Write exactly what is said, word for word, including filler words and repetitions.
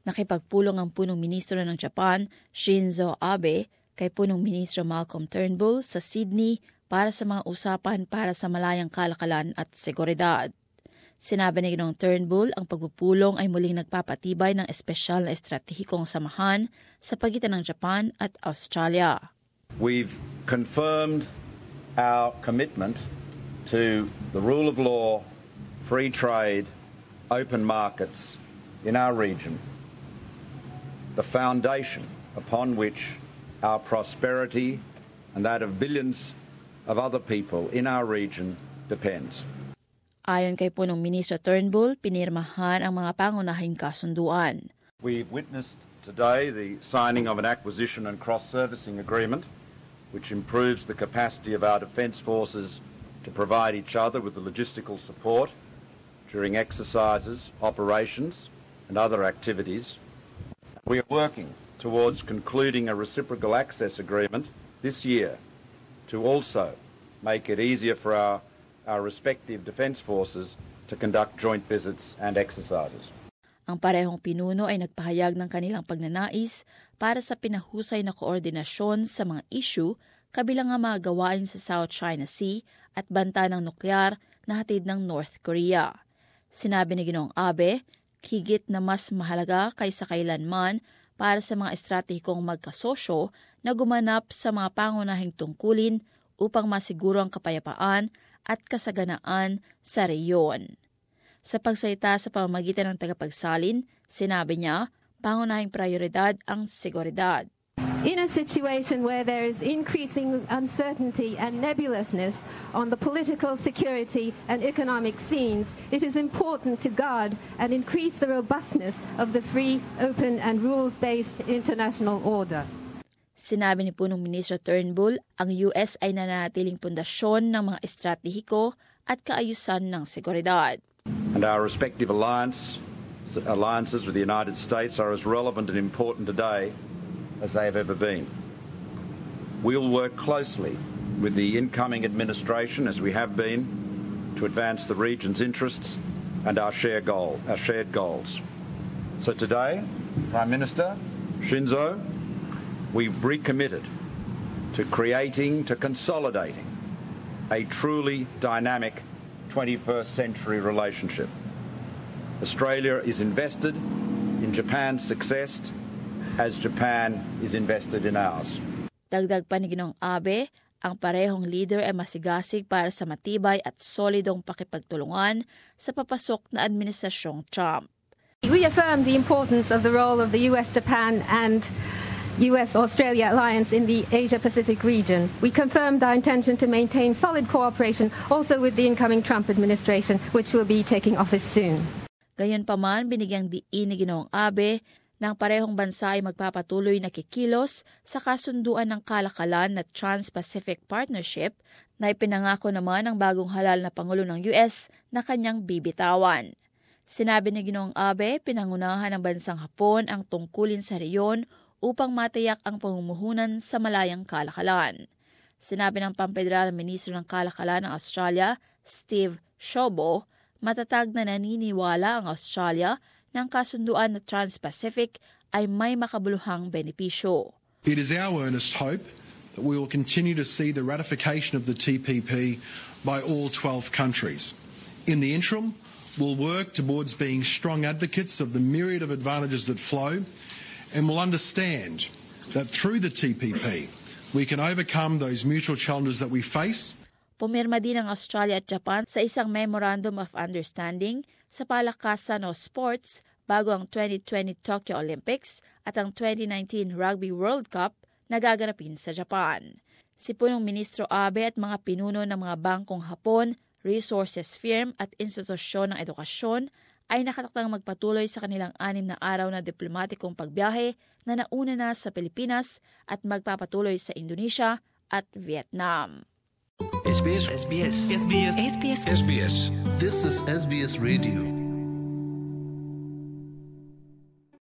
Nakipagpulong ang punong ministro ng Japan, Shinzo Abe, kay punong ministro Malcolm Turnbull sa Sydney para sa mga usapan para sa malayang kalakalan at seguridad. Sinabi ni Ginoong Turnbull ang pagpupulong ay muling nagpapatibay ng espesyal na estratehikong samahan sa pagitan ng Japan at Australia. We've confirmed our commitment to the rule of law, free trade, open markets in our region, the foundation upon which our prosperity and that of billions of other people in our region depends. Ayon kay punong ministro Turnbull, pinirmahan ang mga pangunahing kasunduan. We've witnessed today the signing of an acquisition and cross-servicing agreement which improves the capacity of our defence forces to provide each other with the logistical support during exercises, operations and other activities. We are working towards concluding a reciprocal access agreement this year to also make it easier for our our respective defence forces to conduct joint visits and exercises. Ang parehong pinuno ay nagpahayag ng kanilang pagnanais para sa pinahusay na koordinasyon sa mga issue kabilang ang mga gawain sa South China Sea at banta ng nuklear na hatid ng North Korea. Sinabi ni Ginoong Abe, higit na mas mahalaga kaysa kailanman para sa mga estratehikong magkasosyo na gumanap sa mga pangunahing tungkulin upang masiguro ang kapayapaan at kasaganaan sa reyon. Sa pagsalita sa pamamagitan ng tagapagsalin, sinabi niya, pangunahing prioridad ang seguridad. In a situation where there is increasing uncertainty and nebulousness on the political, security and economic scenes, it is important to guard and increase the robustness of the free, open and rules-based international order. Sinabi ni punong ministro Turnbull, ang U S ay nanatiling pundasyon ng mga estratehiko at kaayusan ng seguridad. And our respective alliance, alliances with the United States are as relevant and important today as they have ever been. We will work closely with the incoming administration, as we have been, to advance the region's interests and our shared goal, our shared goals. So today, Prime Minister Shinzo, we've recommitted to creating, to consolidating a truly dynamic twenty-first century relationship. Australia is invested in Japan's success as Japan is invested in ours. Dagdag pa ni Ginoong Abe, ang parehong leader ay masigasig para sa matibay at solidong pakipagtulungan sa papasok na administrasyong Trump. We affirm the importance of the role of the U S Japan and U S Australia alliance in the Asia-Pacific region. We confirmed our intention to maintain solid cooperation also with the incoming Trump administration, which will be taking office soon. Gayunpaman, binigyang diin ni Ginoong Abe ng parehong bansa ay magpapatuloy na kikilos sa kasunduan ng kalakalan na Trans-Pacific Partnership na ipinangako naman ng bagong halal na Pangulo ng U S na kanyang bibitawan. Sinabi ni Ginoong Abe, pinangunahan ng bansang Hapon ang tungkulin sa reyon upang matiyak ang pamumuhunan sa malayang kalakalan. Sinabi ng Pampederal Ministro ng Kalakalan ng Australia, Steve Shobo, matatag na naniniwala ang Australia ng kasunduan na Trans-Pacific ay may makabuluhang benepisyo. It is our earnest hope that we will continue to see the ratification of the T P P by all twelve countries. In the interim, we'll work towards being strong advocates of the myriad of advantages that flow, and will understand that through the T P P, we can overcome those mutual challenges that we face. Pumirma din ang Australia at Japan sa isang Memorandum of Understanding sa palakasan o sports bago ang twenty twenty Tokyo Olympics at ang twenty nineteen Rugby World Cup na gaganapin sa Japan. Si punong Ministro Abe at mga pinuno ng mga bangkong Hapon, resources firm at institusyon ng edukasyon ay nakatakdang magpatuloy sa kanilang anim na araw na diplomatikong pagbiyahe na nauna na sa Pilipinas at magpapatuloy sa Indonesia at Vietnam. S B S S B S S B S S B S S B S This is S B S Radio.